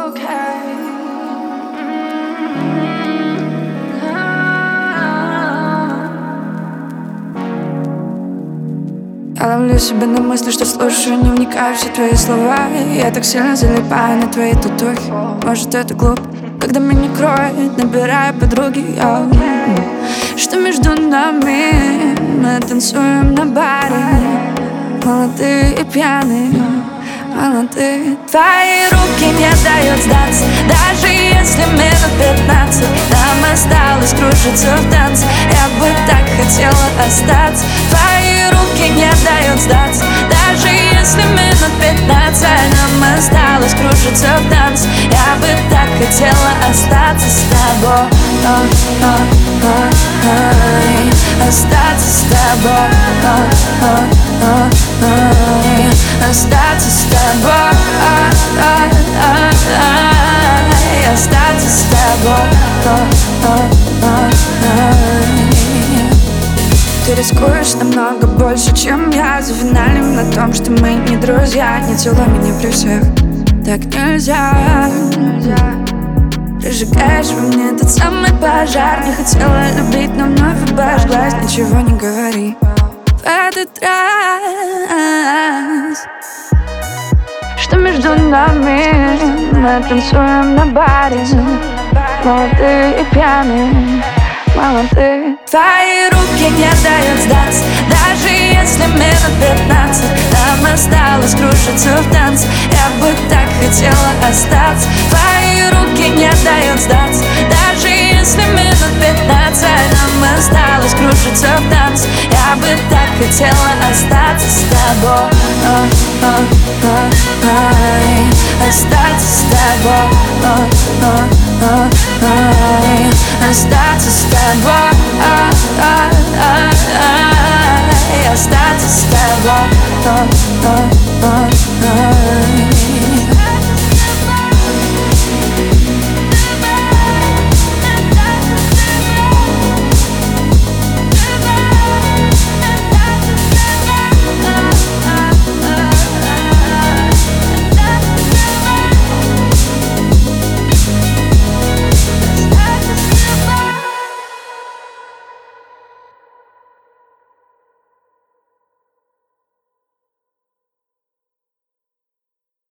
Я ловлю себя на мысли, что слушаю, не вникаю в все твои слова. Я так сильно залипаю на твои татухи. Может, это глупо, когда меня кроет, набираю подруги. Что между нами? Мы танцуем на баре, молодые и пьяные, молодые. Твои руки не дают сдаться, даже если минут 15 нам осталось кружиться в танце. Я бы так хотела остаться. Твои руки не дают сдаться, даже если минут 15 нам осталось кружиться в танце. Я бы так хотела остаться с тобой, остаться с тобой, остаться с тобой, остаться с тобой. Ты рискуешь намного больше, чем я. Зафиналим на том, что мы не друзья. Не целуй меня при всех, так нельзя. Прижигаешь во мне тот самый пожар. Не хотела любить, но вновь обожглась. Ничего не говори в этот раз. Что между нами? Мы танцуем на баре, молодые и пьяные, молодые. Твои руки не дают сдаться, даже если минут 15 нам осталось кружиться в танце. Я бы так хотела остаться. Твои руки не дают сдаться, даже если минут 15 нам осталось кружиться в танце. Я бы так хотела остаться с тобой, остаться с тобой, остаться с тобой, остаться с тобой.